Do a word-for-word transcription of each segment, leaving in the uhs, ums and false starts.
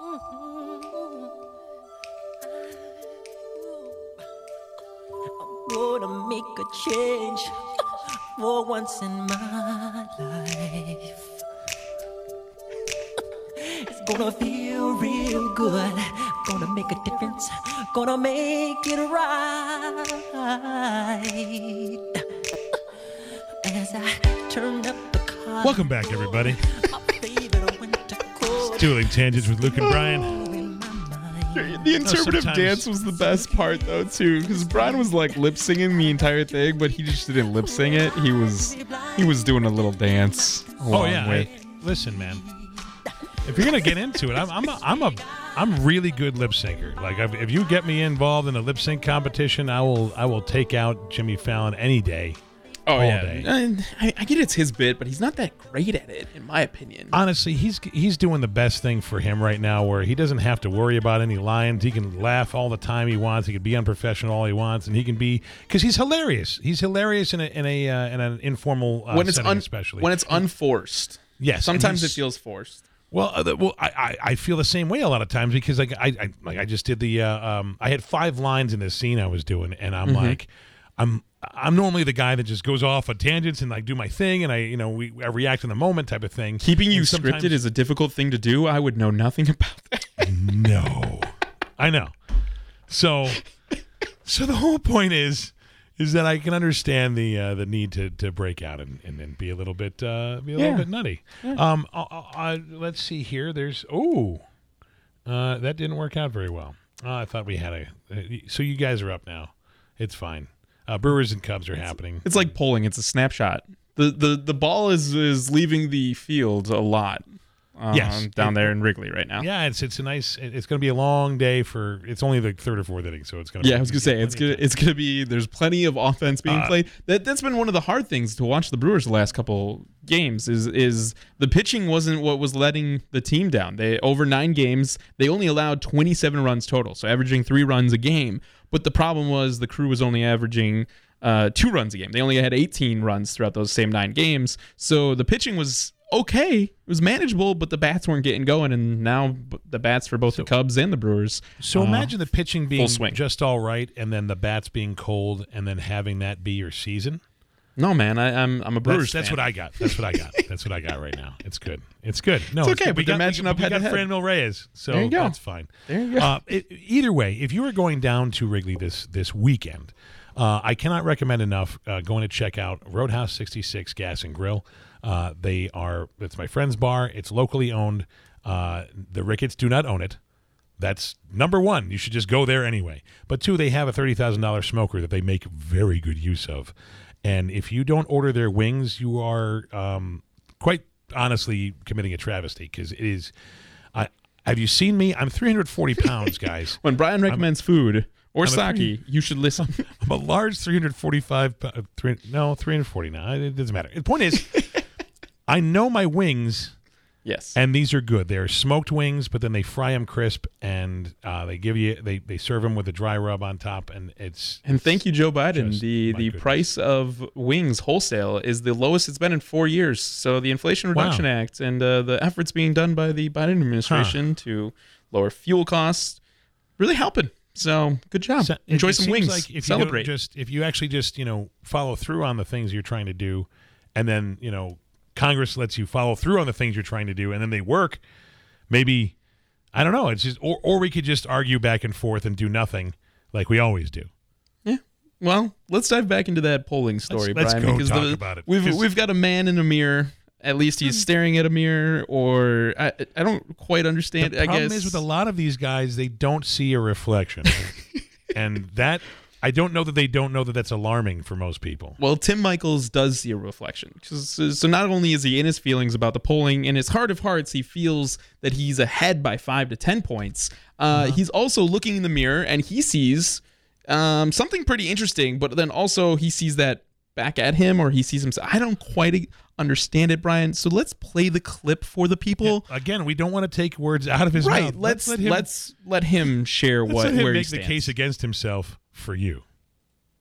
Gonna make a change for once in my life. It's gonna feel real good. Gonna make a difference. Gonna make it right. As I turn up the car. Welcome back, everybody. Dueling Tangents with Luke and Brian. The interpretive no, dance was the best part, though, too, because Brian was like lip singing the entire thing, but he just didn't lip sing it. He was he was doing a little dance. Oh yeah, I, listen, man. If you're gonna get into it, I'm I'm a, I'm a I'm really good lip syncer. Like I've, if you get me involved in a lip sync competition, I will I will take out Jimmy Fallon any day. Oh all yeah, day. I, I get it's his bit, but he's not that great at it, in my opinion. Honestly, he's he's doing the best thing for him right now, where he doesn't have to worry about any lines. He can laugh all the time he wants. He can be unprofessional all he wants, and he can be because he's hilarious. He's hilarious in a in a uh, in an informal uh, when it's setting, un, especially when it's unforced. Yes, sometimes it feels forced. Well, uh, well, I, I I feel the same way a lot of times because like I, I like I just did the uh, um I had five lines in this scene I was doing, and I'm mm-hmm. like I'm. I'm normally the guy that just goes off on tangents and like do my thing, and I, you know, we I react in the moment type of thing. Keeping you scripted is a difficult thing to do. I would know nothing about that. No, I know. So, so the whole point is, is that I can understand the uh, the need to, to break out and, and, and be a little bit uh, be a yeah. little bit nutty. Yeah. Um, I, I, let's see here. There's oh, uh, that didn't work out very well. Uh, I thought we had a. Uh, so you guys are up now. It's fine. Uh, Brewers and Cubs are it's, happening. It's like polling. It's a snapshot. The the, the ball is, is leaving the field a lot. Um, yes, down it, there in Wrigley right now. Yeah, it's it's a nice. It's going to be a long day for. It's only the third or fourth inning, so it's going to. Yeah, I was going to say it's gonna it's going to be. There's plenty of offense being uh, played. That that's been one of the hard things to watch the Brewers the last couple games. Is is the pitching wasn't what was letting the team down. They over nine games, they only allowed twenty-seven runs total, so averaging three runs a game. But the problem was the crew was only averaging uh, two runs a game. They only had eighteen runs throughout those same nine games. So the pitching was okay. It was manageable, but the bats weren't getting going. And now the bats for both so, the Cubs and the Brewers. So uh, imagine the pitching being swing. just all right, and then the bats being cold, and then having that be your season. No, man, I, I'm I'm a Brewers that's, that's fan. what I got. That's what I got. That's what I got right now. It's good. It's good. No, it's okay. It's but they're matching up we head got to head. Franmil Reyes, so there you go. That's fine. There you go. Uh, it, either way, if you are going down to Wrigley this this weekend, uh, I cannot recommend enough uh, going to check out Roadhouse sixty-six Gas and Grill. Uh, they are. It's my friend's bar. It's locally owned. Uh, the Ricketts do not own it. That's number one. You should just go there anyway. But two, they have a thirty thousand dollars smoker that they make very good use of. And if you don't order their wings, you are um, quite honestly committing a travesty because it is. I have you seen me? I'm three hundred forty pounds, guys. When Brian recommends I'm, food or I'm sake, three, you should listen. I'm a large three hundred forty-five. Uh, three, no, three hundred forty now. It doesn't matter. The point is, I know my wings. Yes, and these are good. They're smoked wings, but then they fry them crisp, and uh, they give you they, they serve them with a dry rub on top, and it's and thank you, Joe Biden. The the goodness. price of wings wholesale is the lowest it's been in four years. So the Inflation Reduction wow. Act and uh, the efforts being done by the Biden administration huh. to lower fuel costs really helping. So good job. So, Enjoy some wings. Like if Celebrate. You just if you actually just you know follow through on the things you're trying to do, and then you know. Congress lets you follow through on the things you're trying to do, and then they work. Maybe, I don't know. It's just, or, or we could just argue back and forth and do nothing like we always do. Yeah. Well, let's dive back into that polling story, let's, Brian. Let's go because talk the, about it. We've we've got a man in a mirror. At least he's staring at a mirror, or I I don't quite understand. The I problem guess is with a lot of these guys, they don't see a reflection, and that. I don't know that they don't know that that's alarming for most people. Well, Tim Michaels does see a reflection. So not only is he in his feelings about the polling, in his heart of hearts, he feels that he's ahead by five to ten points. Uh, uh-huh. He's also looking in the mirror, and he sees um, something pretty interesting, but then also he sees that back at him, or he sees himself. I don't quite understand it, Brian. So let's play the clip for the people. Yeah, again, we don't want to take words out of his right. mouth. Let's, let's let him, let's let him share let's what let him where make he stands. the case against himself for you.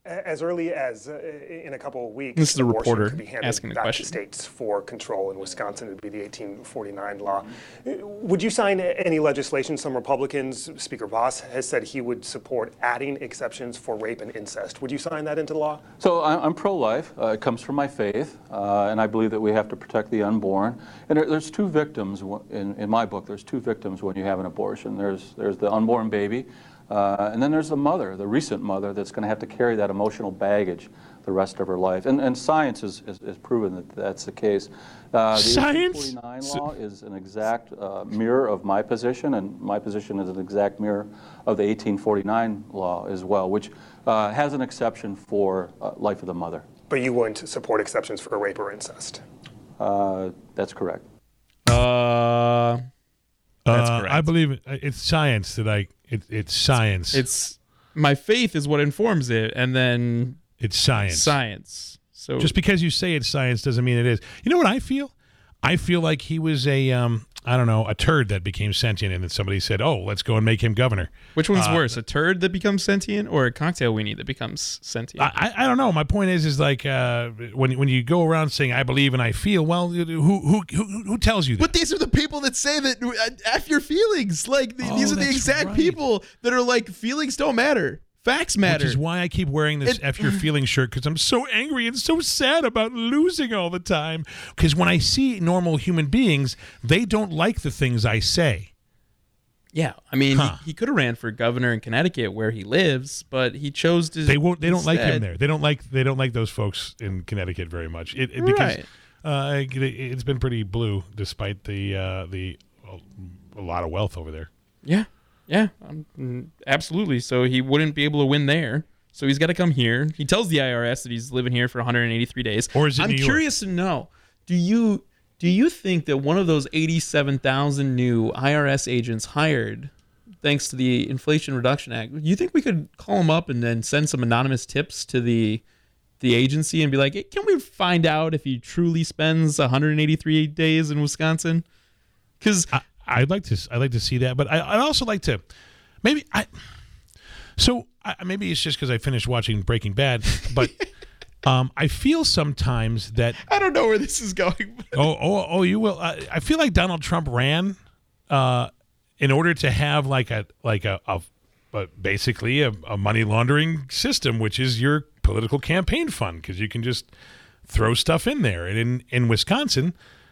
As early as uh, in a couple of weeks, this is a abortion reporter could be handed asking the back question. to states for control. In Wisconsin, it would be the eighteen forty-nine law. Would you sign any legislation? Some Republicans, Speaker Voss has said he would support adding exceptions for rape and incest. Would you sign that into law? So I'm pro-life. Uh, it comes from my faith, uh, and I believe that we have to protect the unborn. And there, there's two victims in, in my book. There's two victims when you have an abortion. There's there's the unborn baby. Uh, and then there's the mother, the recent mother, that's going to have to carry that emotional baggage the rest of her life. And, and science has, has, has proven that that's the case. Uh, the Science? eighteen forty-nine law is an exact uh, mirror of my position, and my position is an exact mirror of the eighteen forty-nine law as well, which uh, has an exception for uh, life of the mother. But you wouldn't support exceptions for rape or incest? Uh, that's correct. Uh, that's Uh, correct. I believe it, it's science that I. It, it's science. It's my faith is what informs it, and then it's science. science. So Just because you say it's science doesn't mean it is. You know what I feel? I feel like he was a, um, I don't know, a turd that became sentient, and then somebody said, "Oh, let's go and make him governor." which one's uh, worse, a turd that becomes sentient or a cocktail weenie that becomes sentient? I, I I don't know. My point is, is like uh, when when you go around saying "I believe and I feel," well, who who who, who tells you that? But these are the people that say that uh, F your feelings. Like, th- Oh, these are the that's exact right. people that are like, feelings don't matter. Facts matter. Which is why I keep wearing this It- F your feelings shirt, because I'm so angry and so sad about losing all the time. Because when I see normal human beings, they don't like the things I say. Yeah, I mean, Huh. he, he could have ran for governor in Connecticut where he lives, but he chose to. They won't. They don't like him instead- there. They don't like. They don't like those folks in Connecticut very much. It, it, because Right. uh, it, it's been pretty blue, despite the uh, the a lot of wealth over there. Yeah, yeah, um, mm, absolutely. So he wouldn't be able to win there. So he's got to come here. He tells the I R S that he's living here for one hundred eighty-three days. Or is it I'm New York? curious to know. Do you do you think that one of those eighty-seven thousand new I R S agents hired, thanks to the Inflation Reduction Act, you think we could call them up and then send some anonymous tips to the the agency and be like, hey, can we find out if he truly spends one hundred eighty-three days in Wisconsin? Because I, I'd like to. I'd like to see that, but I, I'd also like to. Maybe I. So I, maybe it's just because I finished watching Breaking Bad, but um, I feel sometimes that. I don't know where this is going. Oh, oh, oh! You will. I, I feel like Donald Trump ran uh, in order to have like a like a, a, a basically a, a money laundering system, which is your political campaign fund, because you can just throw stuff in there. And in in Wisconsin,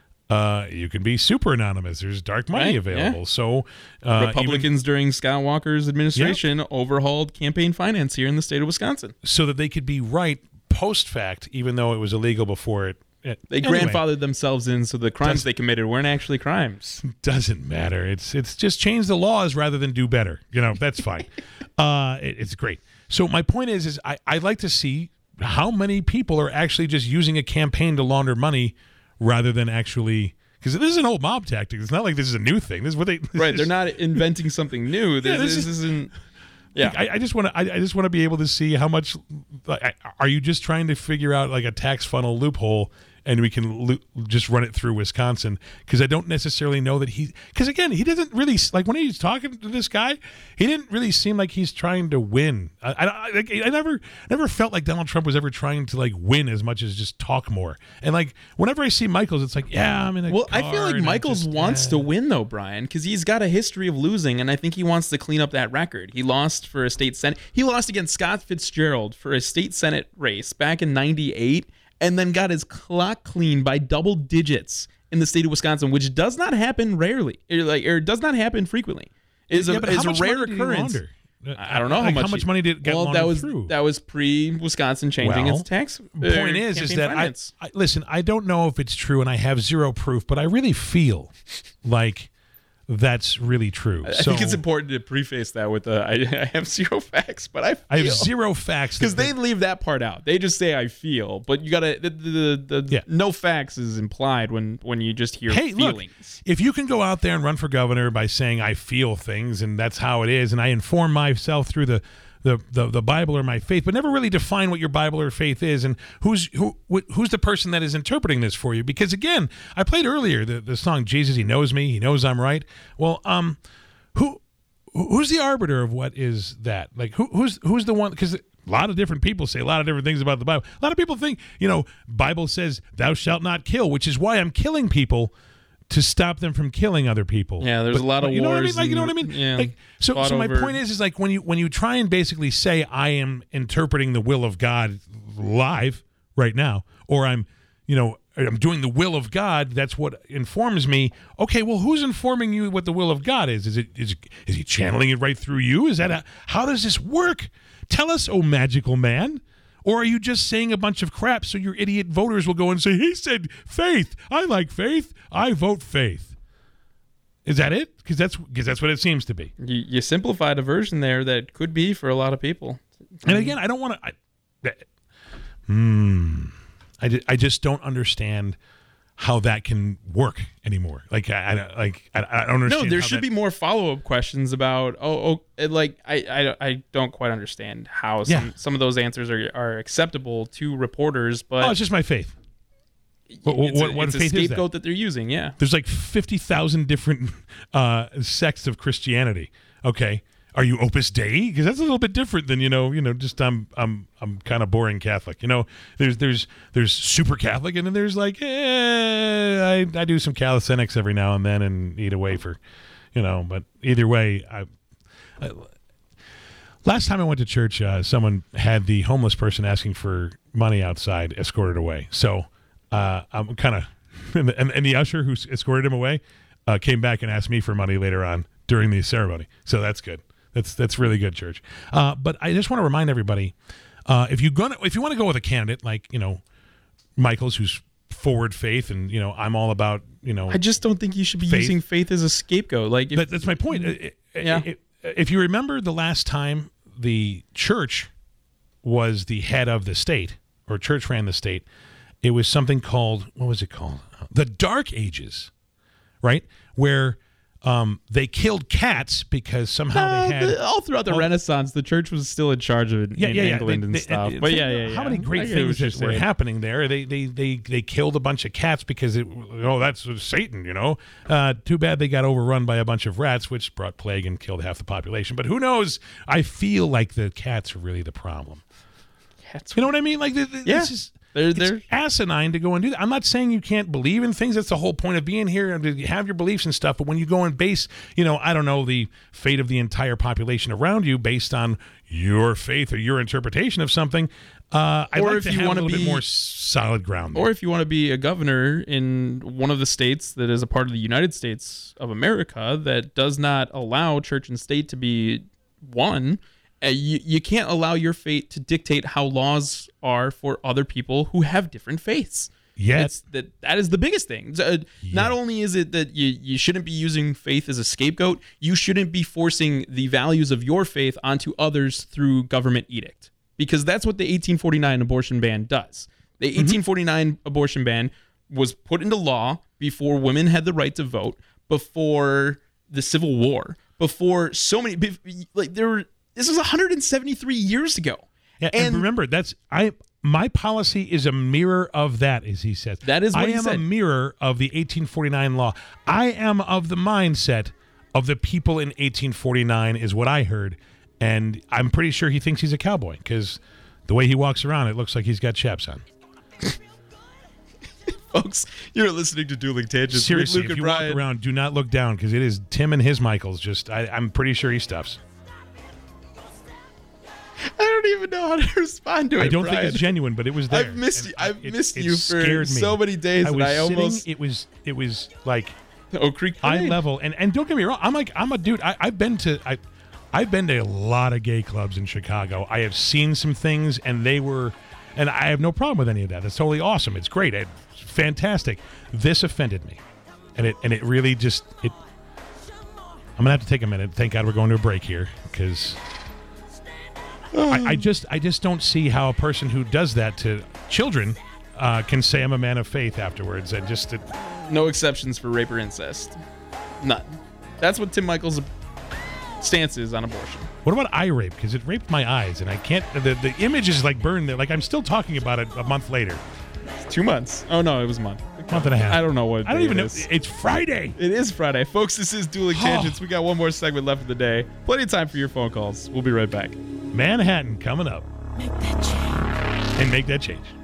uh, you can be super anonymous. There's dark money Right, available. yeah. So uh, Republicans during Scott Walker's administration overhauled campaign finance here in the state of Wisconsin. even, so that they could be right post fact, even though it was illegal before it. it They anyway. grandfathered themselves in, so the crimes Does- they committed weren't actually crimes. Doesn't matter. It's it's just change the laws rather than do better. You know, that's fine. uh, it, it's great. So my point is, is I I'd like to see how many people are actually just using a campaign to launder money rather than actually, because this is an old mob tactic. It's not like this is a new thing. This is what they Right? They're not inventing something new. This, Yeah, this this is- isn't. Yeah. I, I just want to. I, I just want to be able to see how much. Like, I- are you just trying to figure out like a tax funnel loophole, and we can lo- just run it through Wisconsin? Because I don't necessarily know that he. Because again, he doesn't really like when he's talking to this guy. He didn't really seem like he's trying to win. I, I, I, like, I never, never felt like Donald Trump was ever trying to like win as much as just talk more. And like whenever I see Michaels, it's like, yeah, I'm in a. Well, I feel car like and I'm Michaels just, wants eh. to win, though, Brian, because he's got a history of losing, and I think he wants to clean up that record. He lost for a state senate. He lost against Scott Fitzgerald for a state senate race back in ninety-eight, and then got his clock cleaned by double digits in the state of Wisconsin, which does not happen rarely, or like, or does not happen frequently. Is Yeah, a, but is how a much rare money did he occurrence. launder? I don't know Like, how much. how much he- money did get well, laundered that was through? that was pre-Wisconsin changing Well, its tax. uh, Point is, is campaign that I, finance. I listen. I don't know if it's true, and I have zero proof, but I really feel like that's really true. I so think it's important to preface that with uh, I, I have zero facts, but I feel. I have zero facts Because that- they leave that part out. They just say I feel, but you gotta the the, the, the Yeah. no facts is implied when when you just hear Hey, look, feelings. if you can go out there and run for governor by saying I feel things and that's how it is, and I inform myself through the the, the, the Bible or my faith, but never really define what your Bible or faith is, and who's who wh- who's the person that is interpreting this for you. Because again, I played earlier the, the song Jesus, He Knows Me, He Knows I'm Right. Well, um, who who's the arbiter of what is that? Like who who's who's the one? Because a lot of different people say a lot of different things about the Bible. A lot of people think, you know, Bible says thou shalt not kill, which is why I'm killing people to stop them from killing other people. Yeah, there's But- a lot but of you know what I wars mean? Like, you know what I and- mean? yeah, Like, so, fought so my over- point is, is like when you when you try and basically say I am interpreting the will of God live right now, or I'm, you know, I'm doing the will of God. That's what informs me. Okay, well, who's informing you what the will of God is? Is it is is he channeling it right through you? Is that a, how does this work? Tell us, oh magical man. Or are you just saying a bunch of crap so your idiot voters will go and say, he said faith. I like faith. I vote faith. Is that it? Because that's because that's what it seems to be. You, you simplified a version there that could be for a lot of people. And again, I don't want to. I, that- hmm. I, ju- I just don't understand how that can work anymore. Like I, I like I, I don't understand. No, there how should that- be more follow up questions about. Oh, oh it, like I, I, I don't quite understand how some, Yeah. some of those answers are are acceptable to reporters, but Oh, it's just my faith. What, what, it's a, what it's a faith is that? scapegoat that they're using. Yeah, There's like fifty thousand different uh, sects of Christianity. Okay, are you Opus Dei? Because that's a little bit different than you know. You know, just I'm I'm I'm kind of boring Catholic. You know, there's there's there's super Catholic, and then there's like eh, I I do some calisthenics every now and then and eat a wafer. You know, but either way, I. I last time I went to church, uh, someone had the homeless person asking for money outside escorted away. So uh, I'm kind of, and, and, and the usher who s- escorted him away uh, came back and asked me for money later on during the ceremony. So that's good. That's that's really good, church. Uh, but I just want to remind everybody, uh, if you gonna if you want to go with a candidate like you know Michaels, who's forward faith, and you know I'm all about you know. I just don't think you should be Faith. using faith as a scapegoat. Like, if, That, that's my point. It- it- Yeah. it- if you remember the last time the church was the head of the state, or church ran the state, it was something called, what was it called? The Dark Ages, right? Where um, they killed cats because somehow Uh, they had... the- all throughout the all- Renaissance, the church was still in charge of it Yeah, in yeah, yeah. England They- and they- stuff. and but think yeah, about yeah, yeah. How many I great get what things you're that were saying. happening there? They they they they killed a bunch of cats because it oh that's Satan, you know. Uh, too bad they got overrun by a bunch of rats, which brought plague and killed half the population. But who knows? I feel like the cats are really the problem. Cats You know what I mean? Like the, the, Yeah. this is. They're- It's they're- asinine to go and do that. I'm not saying you can't believe in things. That's the whole point of being here, and to have your beliefs and stuff. But when you go and base, you know, I don't know, the fate of the entire population around you based on your faith or your interpretation of something, uh, I'd Or like if to you have a wanna little bit be- more solid ground. Or if you want to be a governor in one of the states that is a part of the United States of America that does not allow church and state to be one, uh, you, you can't allow your fate to dictate how laws are for other people who have different faiths. Yet- It's that that is the biggest thing. Uh, Not only is it that you, you shouldn't be using faith as a scapegoat, you shouldn't be forcing the values of your faith onto others through government edict. Because that's what the eighteen forty-nine abortion ban does. The eighteen forty-nine abortion ban was put into law before women had the right to vote, before the Civil War, before so many bef- like there were this was one hundred seventy-three years ago. Yeah, and, remember, that's I. My policy is a mirror of that, as he says. That is what I he am said. a mirror of the eighteen forty-nine law. I am of the mindset of the people in eighteen forty-nine, is what I heard, and I'm pretty sure he thinks he's a cowboy because the way he walks around, it looks like he's got chaps on. Folks, you're listening to Dueling Tangents Seriously, with Luke if and you Brian. walk around, do not look down because it is Tim and his Michaels. Just, I, I'm pretty sure he stuffs. I don't even know how to respond to it. I don't Brian. think it's genuine, but it was there. I've missed And you- I- I've it- missed it you for scared me. so many days, I and was I sitting, almost- It was. It was like Oak Creek eye Parade. level, and and don't get me wrong. I'm like I'm a dude. I, I've been to I, I've been to a lot of gay clubs in Chicago. I have seen some things, and they were, and I have no problem with any of that. That's totally awesome. It's great. It's fantastic. This offended me, and it and it really just it. I'm gonna have to take a minute. Thank God we're going to a break here because. I, I just I just don't see how a person who does that to children uh, can say I'm a man of faith afterwards. And just it, No exceptions for rape or incest. None. That's what Tim Michaels' stance is on abortion. what about eye rape? Because it raped my eyes, and I can't. The, the image is like burned there. Like I'm still talking about it a month later, Two months. Oh no, it was a month. month and a half. I don't know what. I don't day even it know. is. It's Friday. It is Friday, folks. This is Dueling Tangents. We got one more segment left of the day. Plenty of time for your phone calls. We'll be right back. Manhattan coming up. Make that change. and make that change.